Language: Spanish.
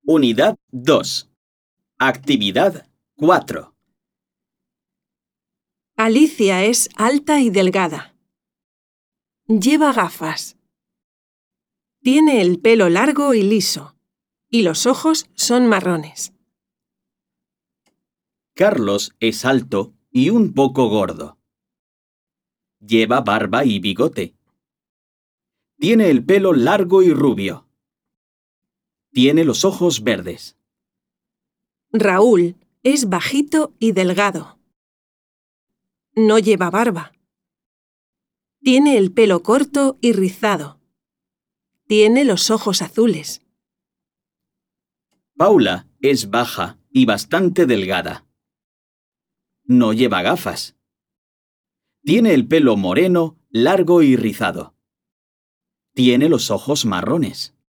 Unidad 2. Actividad 4. Alicia es alta y delgada. Lleva gafas. Tiene el pelo largo y liso, y los ojos son marrones. Carlos es alto y un poco gordo. Lleva barba y bigote. Tiene el pelo largo y rubio. Tiene los ojos verdes. Raúl es bajito y delgado. No lleva barba. Tiene el pelo corto y rizado. Tiene los ojos azules. Paula es baja y bastante delgada. No lleva gafas. Tiene el pelo moreno, largo y rizado. Tiene los ojos marrones.